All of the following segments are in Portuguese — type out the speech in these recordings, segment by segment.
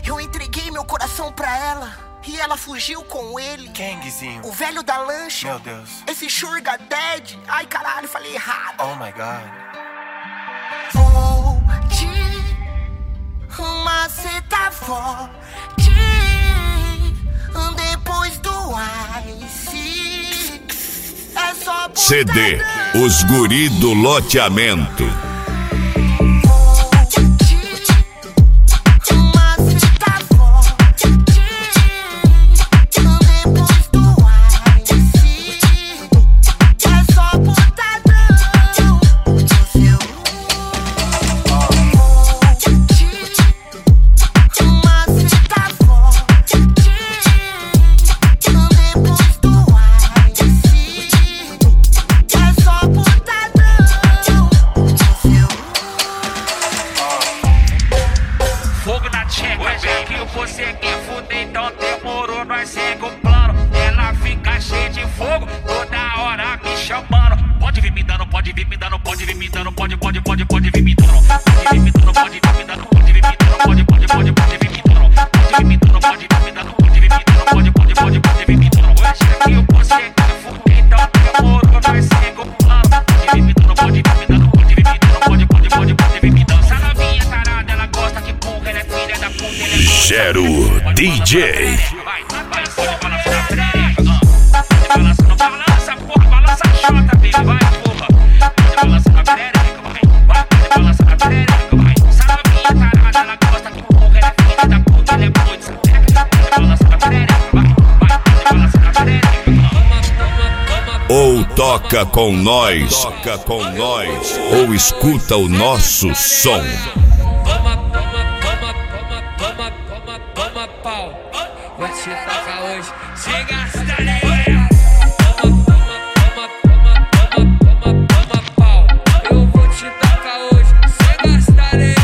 Eu entreguei meu coração pra ela e ela fugiu com ele. Quem, Guizinho? O velho da lancha. Meu Deus. Esse Sugar Daddy. Ai, caralho, falei errado. Oh my God. Vou te macetar forte depois do ice. É só CD Os Guri do Loteamento. Você quer fuder, então demorou, nós segue o plano. Ela fica cheia de fogo, toda hora me chamando. Pode vir me dando, pode vir me dando, pode vir me dando, pode vir me dando. Pode vir me dando, pode vir me dando, pode vir me dando, pode vir me dando, pode vir me dando, pode vir me dando, pode vir me dando, pode vir me dando. Hoje que você quer fuder, então demorou, nós segue o plano. Pode vir me dando, pode vir me dando, pode vir me dando, pode vir me dando. Essa novinha tarada, ela gosta que porra, ela é filha da puta, ela é Gero DJ. Vai, pode balançar na perereca. Pode balança, porra, balança a chota, baby, vai, porra. Pode balançar na perereca, vai, pode balançar na perereca, vai. Essa novinha tarada, ela gosta que porra, ela é filha da puta, ela é muito sapeca. Pode balançar na perereca, vai, pode balançar na perereca. Ou toca com nós, ou escuta o nosso som. Vou te tacar hoje, sem gastar nem pau. Eu vou te tacar hoje, sem gastar nem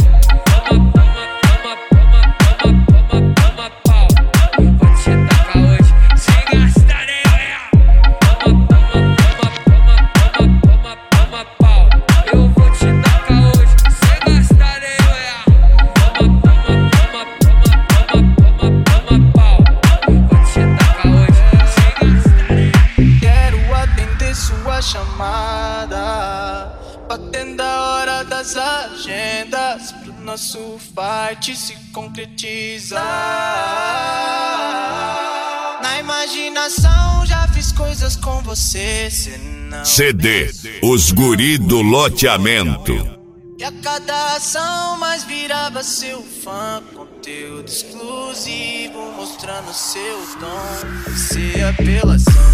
pau. Vou te tacar hoje, sem gastar nem pau. Eu vou te tacar hoje, sem gastar nem chamada, batendo a hora das agendas pro nosso fight se concretizar. Na imaginação já fiz coisas com você, cê não CD Os Guri do Loteamento. E a cada ação mais virava seu fã. Conteúdo exclusivo mostrando seu tom. Se apelação